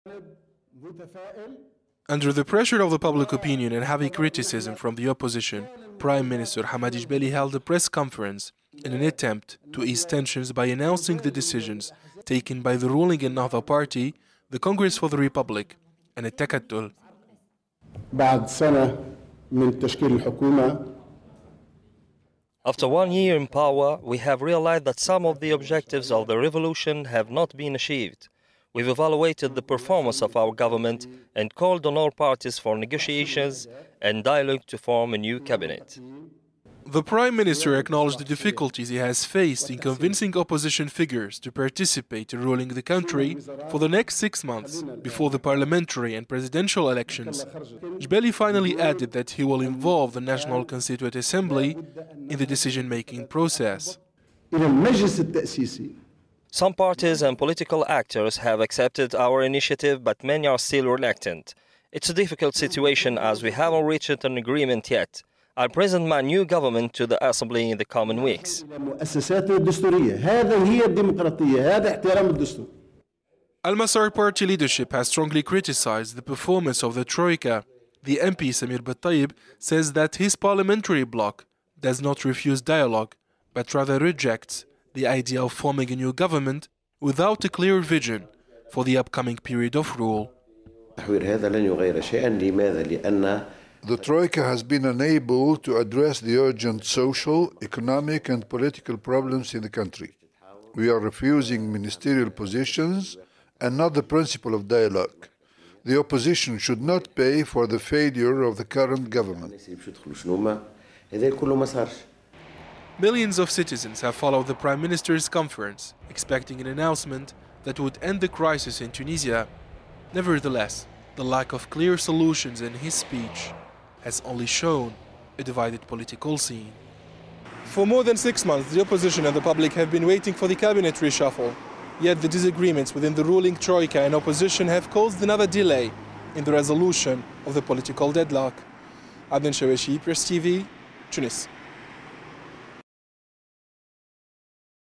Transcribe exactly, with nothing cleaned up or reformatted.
Under the pressure of the public opinion and heavy criticism from the opposition, Prime Minister Hamadi Jbeli held a press conference in an attempt to ease tensions by announcing the decisions taken by the ruling Ennahda party, the Congress for the Republic, and التكتل. بعد سنة من تشكيل الحكومة. After one year in power, we have realized that some of the objectives of the revolution have not been achieved. We've evaluated the performance of our government and called on all parties for negotiations and dialogue to form a new cabinet. The Prime Minister acknowledged the difficulties he has faced in convincing opposition figures to participate in ruling the country for the next six months before the parliamentary and presidential elections. Jbeli finally added that he will involve the National Constituent Assembly in the decision-making process. Some parties and political actors have accepted our initiative, but many are still reluctant. It's a difficult situation as we haven't reached an agreement yet. I'll present my new government to the Assembly in the coming weeks. Al-Masar party leadership has strongly criticized the performance of the Troika. The M P Samir Battayeb says that his parliamentary bloc does not refuse dialogue, but rather rejects the idea of forming a new government without a clear vision for the upcoming period of rule. The Troika has been unable to address the urgent social, economic and political problems in the country. We are refusing ministerial positions and not the principle of dialogue. The opposition should not pay for the failure of the current government. Millions of citizens have followed the Prime Minister's conference, expecting an announcement that would end the crisis in Tunisia. Nevertheless, the lack of clear solutions in his speech has only shown a divided political scene. For more than six months, the opposition and the public have been waiting for the cabinet reshuffle. Yet the disagreements within the ruling Troika and opposition have caused another delay in the resolution of the political deadlock. Adnan Shawashi, Press T V, Tunis.